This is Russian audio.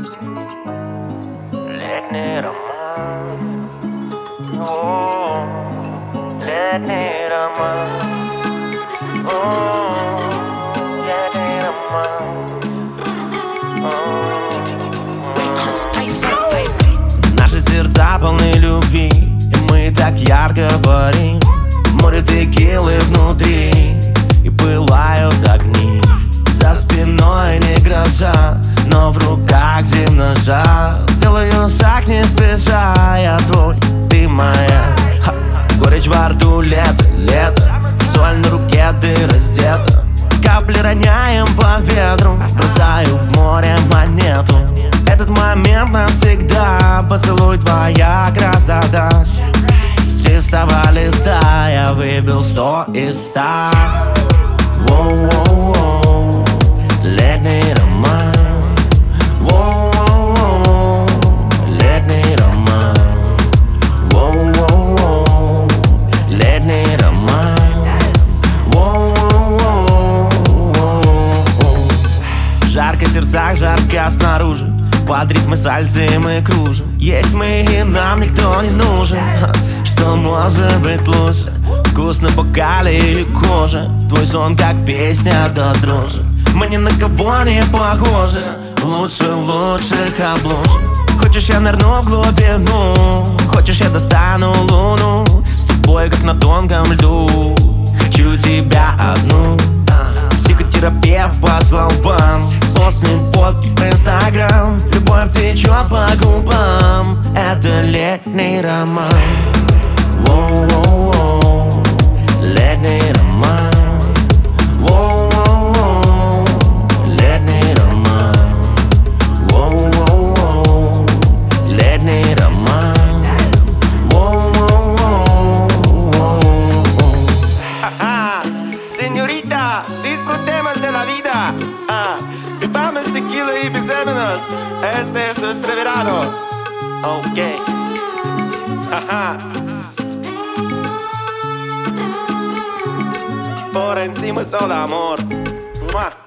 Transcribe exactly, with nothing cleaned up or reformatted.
Летний роман, о, летний роман, о, летний роман, о. Наши сердца полны любви, и мы так ярко горим. Море текилы внутри, и пылают огни. За спиной не гроза, но в руках зимний жар. Делаю шаг не спеша, я твой, ты моя. Ха. Горечь во рту, лето, лето. Соль на руке, ты раздета. Капли роняем по ветру, бросаю в море монету. Этот момент навсегда, поцелуй, твоя красота. С чистого листа я выбил сто из ста. Воу-воу-воу, летний роман. Воу-воу-воу, летний роман. Воу-воу-воу, летний роман. Воу-воу-воу. Жарко в сердцах, жарко снаружи. Под ритмы сальцы мы кружим. Есть мы и нам никто не нужен. Что может быть лучше? Вкус на бокале и коже. Твой сон как песня до дрожи. Мы ни на кого не похожи. Лучше лучших обложек. Хочешь, я нырну в глубину. Хочешь, я достану луну. С тобой как на тонком льду. Хочу тебя одну. Психотерапевт послал бан. После под Инстаграм. Любовь течет по губам. Это летний роман. Воу-воу-воу, летний роман. Воу-воу-воу, летний роман. Воу-воу-воу, летний роман. Воу-воу-воу. Ah, señorita, disfrutemos de la vida. Ah, bebamos tequila y besémonos. Este es nuestro verano. Ok. Ajá. Por encima solo amor. ¡Mua!